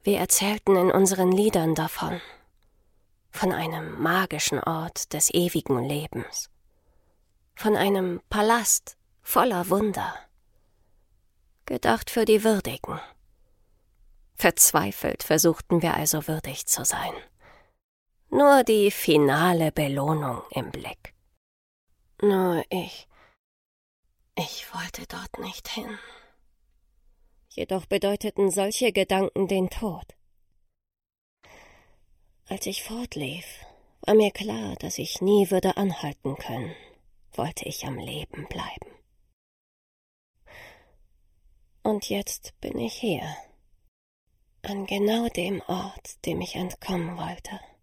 Wir erzählten in unseren Liedern davon, von einem magischen Ort des ewigen Lebens, von einem Palast voller Wunder, gedacht für die Würdigen. Verzweifelt versuchten wir also würdig zu sein. Nur die finale Belohnung im Blick. Nur ich wollte dort nicht hin. Jedoch bedeuteten solche Gedanken den Tod. Als ich fortlief, war mir klar, dass ich nie würde anhalten können, wollte ich am Leben bleiben. Und jetzt bin ich hier, an genau dem Ort, dem ich entkommen wollte.